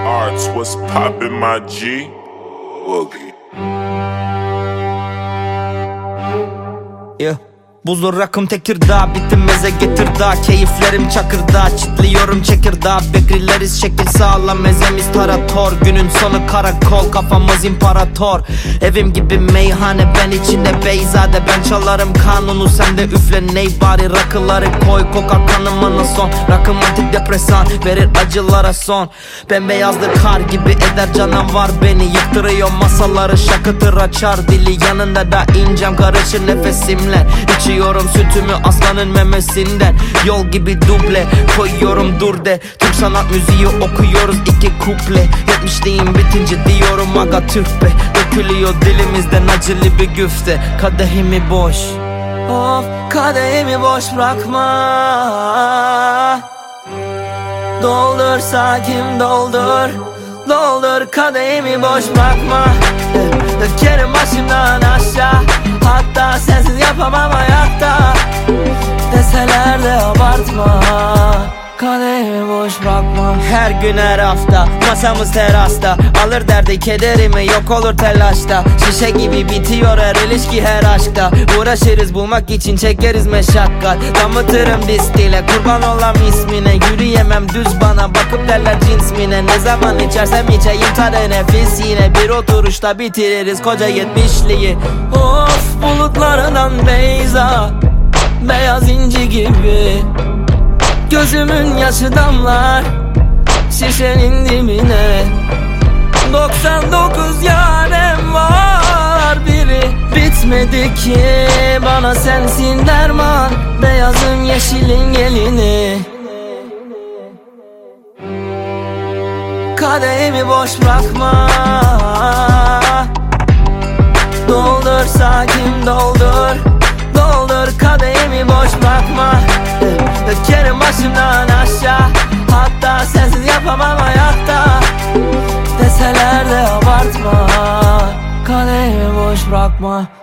Arts, what's poppin', my G? Woogie. Yeah. Buzlu rakım Tekirdağ, bittim meze Getirdağ. Keyiflerim Çakır'da, çitliyorum çekirdeğ. Bekrileriz şekil sağlam, mezemiz tarator. Günün sonu karakol, kafamız imparator. Evim gibi meyhane, ben içinde beyzade. Ben çalarım kanunu, sen de üfle ney bari. Rakıları koy, kokar kanımana son. Rakım antidepresan, verir acılara son. Bembeyazlı kar gibi eder canavar beni. Yıktırıyor masaları, şakıtır açar dili. Yanında da incem karışır nefesimle. İçiyorum sütümü aslanın memesinden. Yol gibi duble koyuyorum dur de. Türk sanat müziği okuyoruz iki kuple. 70'liğim bitince diyorum aga Türk be. Dökülüyor dilimizden acılı bir güfte. Kadehimi boş, of kadehimi boş bırakma. Doldur sakin doldur, doldur kadehimi boş bırakma. Dökerim başımdan aşağı, hatta sensiz yapamam hayatta. Deseler de abartma, kadehimi boş bırakma. Her gün her hafta masamız terasta. Alır derdi kederimi, yok olur telaşta. Şişe gibi bitiyor her ilişki her aşkta. Uğraşırız bulmak için çekeriz meşakkat. Damıtırım distiyle kurban olam ismine. Yürüyemem düz bana bakıp derler cins mine. Ne zaman içersem içeyim tadı nefis yine. Bir oturuşta bitiririz koca 70'liyi. Of bulutlardan beyza, beyaz inci gibi. Gözümün yaşı damlar şişenin dibine. 99 yarem var, biri bitmedi ki. Bana sensin derman, beyazın yeşilin gelini. Kadehimi boş bırakma. Doldur sakin doldur, doldur kadehimi boş bırakma. Dökerim başımdan aşağı, hatta sensiz yapamam hayatta. Deseler de abartma, kadehimi boş bırakma.